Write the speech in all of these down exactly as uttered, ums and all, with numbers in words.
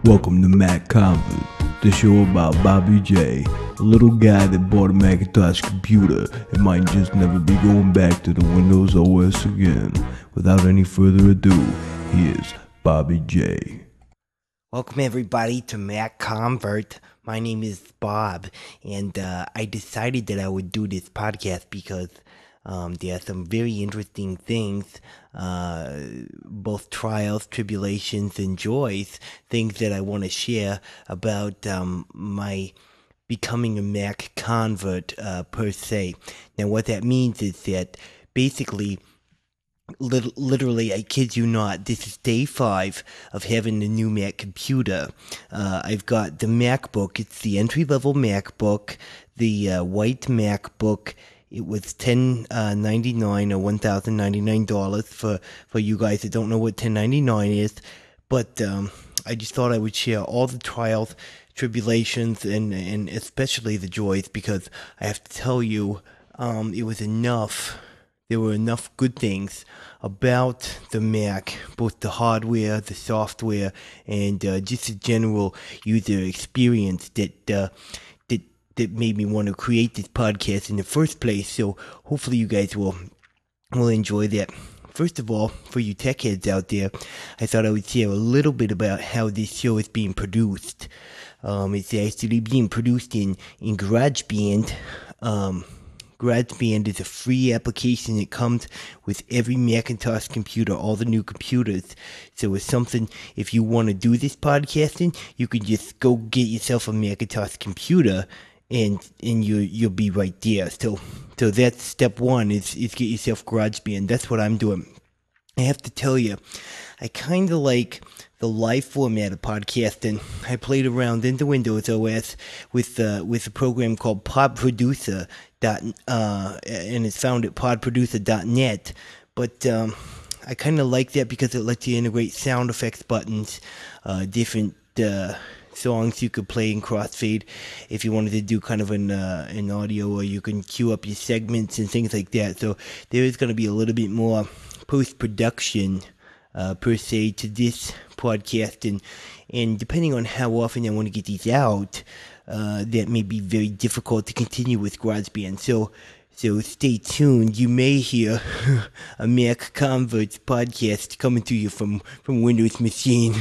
Welcome to Mac Convert, the show about Bobby J, a little guy that bought a Macintosh computer and might just never be going back to the Windows O S again. Without any further ado, here's Bobby J. Welcome everybody to Mac Convert. My name is Bob, and uh, I decided that I would do this podcast because um, there are some very interesting things, uh, both trials, tribulations, and joys, things that I want to share about um, my becoming a Mac convert uh, per se. Now what that means is that basically, Lit- literally, I kid you not, this is day five of having the new Mac computer. Uh, I've got the MacBook. It's the entry-level MacBook, the uh, white MacBook. It was ten ninety-nine dollars or one thousand ninety-nine dollars for, for you guys that don't know what ten ninety-nine is. But um, I just thought I would share all the trials, tribulations, and, and especially the joys, because I have to tell you, um, it was enough. There were enough good things about the Mac, both the hardware, the software, and uh, just a general user experience that uh, that that made me want to create this podcast in the first place. So hopefully you guys will will enjoy that. First of all, for you tech heads out there, I thought I would share a little bit about how this show is being produced. Um, it's actually being produced in in GarageBand. Um, GarageBand is a free application that comes with every Macintosh computer, all the new computers. So it's something, if you want to do this podcasting, you can just go get yourself a Macintosh computer and and you, you'll be right there. So so that's step one, is, is get yourself GarageBand. That's what I'm doing. I have to tell you, I kind of like the live format of podcasting. I played around in the Windows O S with uh, with a program called Pod Producer. Dot, uh, and it's found at pod producer dot net. But um, I kind of like that because it lets you integrate sound effects buttons, uh, different uh, songs you could play in crossfade if you wanted to do kind of an uh, an audio, or you can queue up your segments and things like that. So there is going to be a little bit more post-production uh, per se to this podcast, and, and depending on how often I want to get these out, Uh, that may be very difficult to continue with GarageBand. So, so stay tuned. You may hear a Mac Converts podcast coming to you from, from Windows machine.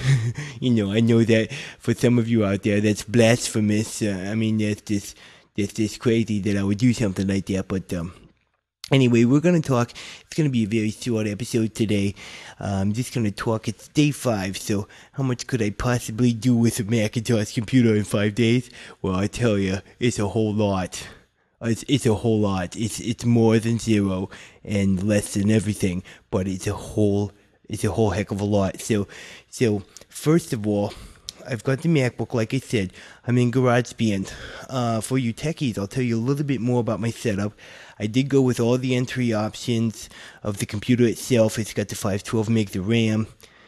You know, I know that for some of you out there, that's blasphemous. Uh, I mean, that's just, that's just crazy that I would do something like that. But, um, anyway, we're going to talk. It's going to be a very short episode today. Uh, I'm just going to talk. It's day five, so how much could I possibly do with a Macintosh computer in five days? Well, I tell you, it's a whole lot. It's, it's a whole lot. It's it's more than zero and less than everything, but it's a whole it's a whole heck of a lot. So so first of all, I've got the MacBook, like I said. I'm in GarageBand. Uh, for you techies, I'll tell you a little bit more about my setup. I did go with all the entry options of the computer itself. It's got the five twelve megs of RAM.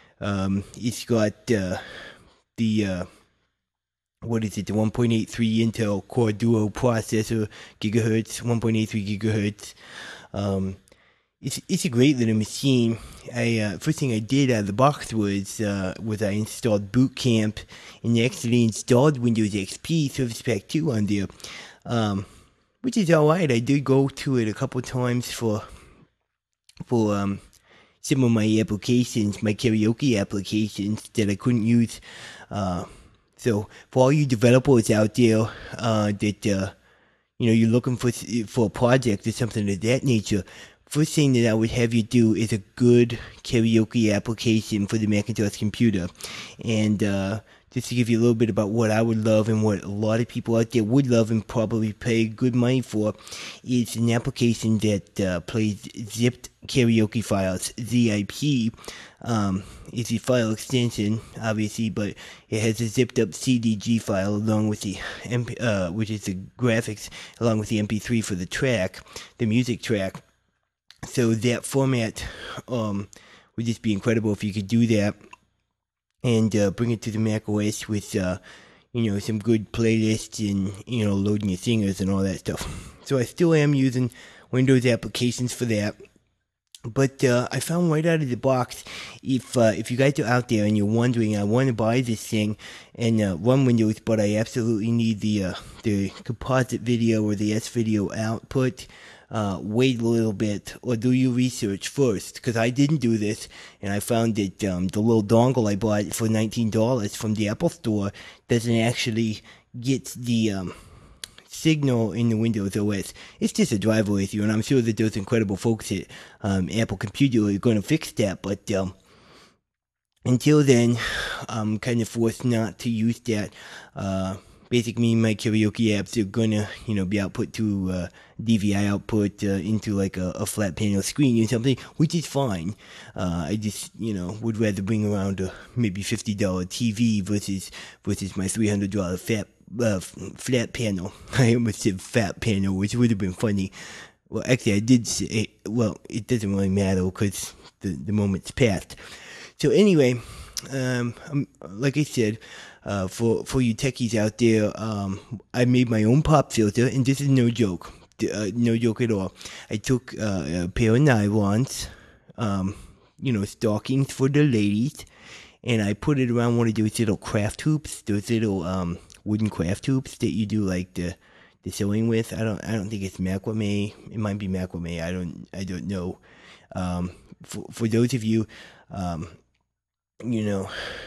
Um, it's got uh, the, uh, what is it, the one point eight three Intel Core Duo processor, gigahertz, one point eight three gigahertz. Um, It's it's a great little machine. I uh, first thing I did out of the box was uh, was I installed Boot Camp and actually installed Windows X P Service Pack two on there, um, which is all right. I did go to it a couple times for for um, some of my applications, my karaoke applications that I couldn't use. Uh, so for all you developers out there uh, that uh, you know you're looking for for a project or something of that nature, first thing that I would have you do is a good karaoke application for the Macintosh computer. And uh, just to give you a little bit about what I would love and what a lot of people out there would love and probably pay good money for, is an application that uh, plays zipped karaoke files. Z I P um, is a file extension, obviously, but it has a zipped up C D G file along with the M P, uh, which is the graphics, along with the M P three for the track, the music track. So that format um, would just be incredible if you could do that and uh, bring it to the Mac O S with, uh, you know, some good playlists and, you know, loading your singers and all that stuff. So I still am using Windows applications for that. But uh, I found right out of the box, if uh, if you guys are out there and you're wondering, I want to buy this thing and uh, run Windows, but I absolutely need the uh, the composite video or the S video output. Uh, wait a little bit or do your research first, because I didn't do this, and I found that um, the little dongle I bought for nineteen dollars from the Apple Store doesn't actually get the um, signal in the Windows O S. It's just a driver issue, and I'm sure that those incredible folks at um, Apple Computer are going to fix that, but um, until then, I'm kind of forced not to use that. Uh, basically, my karaoke apps are gonna, you know, be output to uh, D V I output uh, into like a, a flat panel screen or something, which is fine. Uh, I just, you know, would rather bring around a maybe fifty dollar T V versus versus my three hundred dollar fat uh, flat panel. I almost said fat panel, which would have been funny. Well, actually, I did say. Well, it doesn't really matter because the the moment's passed. So anyway, um, um, like I said, uh, for for you techies out there, um, I made my own pop filter, and this is no joke, uh, no joke at all. I took uh, a pair of nylons, um, you know, stockings for the ladies, and I put it around one of those little craft hoops, those little um, wooden craft hoops that you do like the the sewing with. I don't I don't think it's macrame. It might be macrame. I don't I don't know. Um, for for those of you. Um, You know,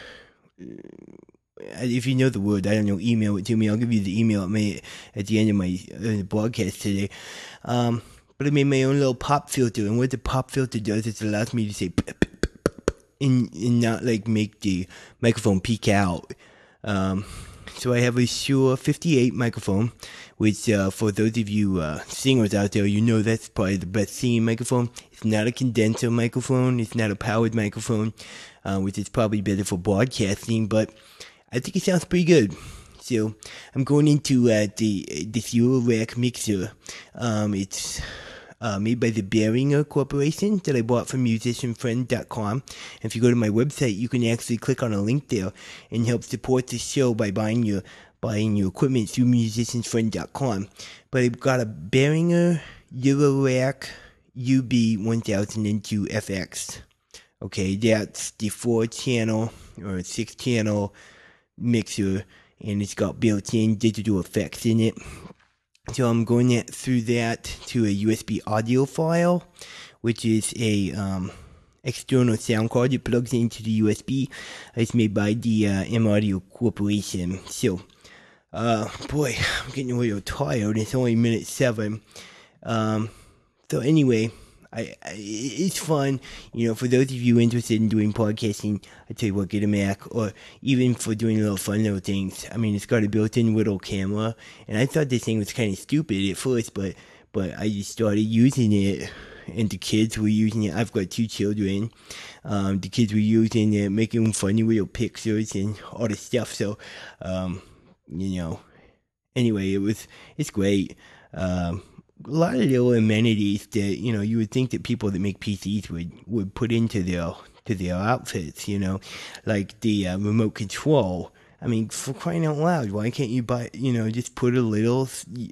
if you know the word, I don't know, email it to me. I'll give you the email at, my, at the end of my uh, broadcast today. Um, but I made my own little pop filter, and what the pop filter does is it allows me to say and, and not like make the microphone peek out. Um, so I have a Shure fifty-eight microphone, which uh, for those of you uh, singers out there, you know that's probably the best singing microphone. It's not a condenser microphone. It's not a powered microphone, uh, which is probably better for broadcasting, but I think it sounds pretty good. So I'm going into uh, the this Eurorack mixer. Um, it's uh, made by the Behringer Corporation that I bought from musician friend dot com. And if you go to my website, you can actually click on a link there and help support the show by buying your buying your equipment through musician friend dot com. But I've got a Behringer Eurorack U B one thousand two F X. Okay, that's the four channel or six channel mixer, and it's got built-in digital effects in it. So I'm going that, through that to a U S B audio file, which is a um, external sound card. It plugs into the U S B. It's made by the uh, M Audio Corporation. So, uh, boy, I'm getting a little tired. It's only minute seven. Um, so anyway, I, I, it's fun, you know, for those of you interested in doing podcasting. I tell you what, get a Mac, or even for doing little fun little things. I mean, it's got a built-in little camera, and I thought this thing was kind of stupid at first, but but I just started using it, and the kids were using it. I've got two children. Um, the kids were using it, making funny little pictures and all this stuff. So, um, you know, anyway, it was it's great. Um, a lot of little amenities that, you know, you would think that people that make P Cs would, would put into their to their outfits, you know, like the uh, remote control. I mean, for crying out loud, why can't you buy, you know, just put a little,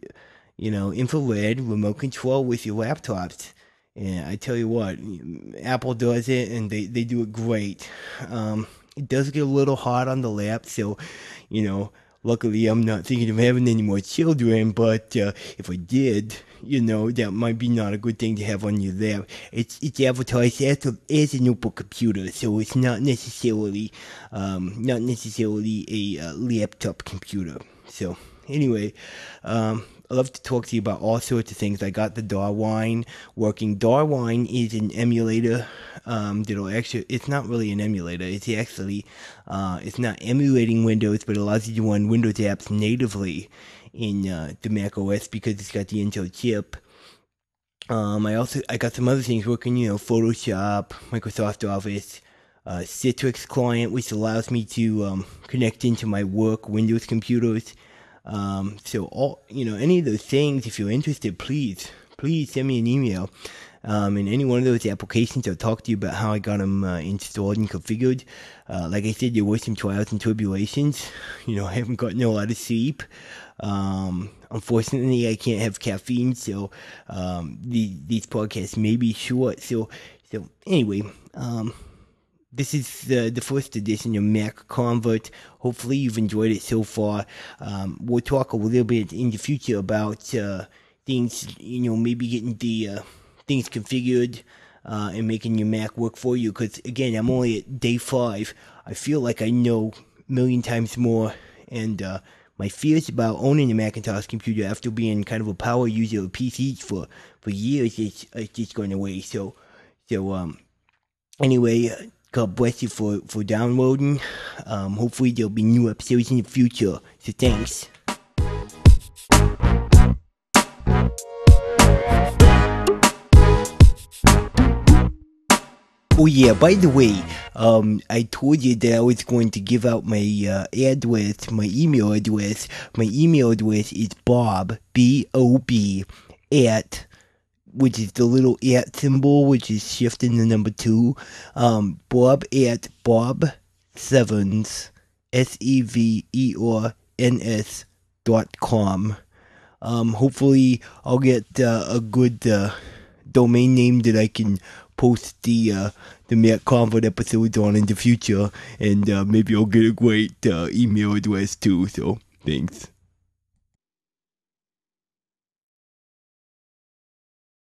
you know, infrared remote control with your laptops? And I tell you what, Apple does it, and they, they do it great. Um, it does get a little hot on the lap, so, you know, luckily I'm not thinking of having any more children, but uh, if I did, you know, that might be not a good thing to have on your lap. It's it's advertised as a, as a notebook computer, so it's not necessarily um, not necessarily a uh, laptop computer. So anyway, um, I love to talk to you about all sorts of things. I got the Darwin working. Darwin is an emulator um, that'll actually, it's not really an emulator. It's actually, uh, it's not emulating Windows, but it allows you to run Windows apps natively in uh, the Mac O S because it's got the Intel chip. Um, I also, I got some other things working, you know, Photoshop, Microsoft Office, uh, Citrix client, which allows me to um, connect into my work Windows computers. Um, so all, you know, any of those things, if you're interested, please, please send me an email. Um, in any one of those applications, I'll talk to you about how I got them uh, installed and configured. Uh, like I said, there were some trials and tribulations. You know, I haven't gotten a lot of sleep. Um, unfortunately, I can't have caffeine, so um, the, these podcasts may be short. So, so anyway, um, this is the, the first edition of Mac Convert. Hopefully you've enjoyed it so far. Um, we'll talk a little bit in the future about uh, things, you know, maybe getting the uh, things configured uh, and making your Mac work for you. Because, again, I'm only at day five. I feel like I know a million times more. And uh, my fears about owning a Macintosh computer after being kind of a power user of P Cs for, for years is, is just going away. So, so um, anyway... Uh, God bless you for, for downloading. Um, hopefully there'll be new episodes in the future. So thanks. Oh yeah, by the way, um, I told you that I was going to give out my uh, address, my email address. My email address is Bob, B O B, at... which is the little at symbol, which is shifting the number two, um, Bob at Bob Sevens, S E V E R N S dot com. Um, hopefully I'll get uh, a good uh, domain name that I can post the uh, the Mac Convert episodes on in the future, and uh, maybe I'll get a great uh, email address too, so thanks.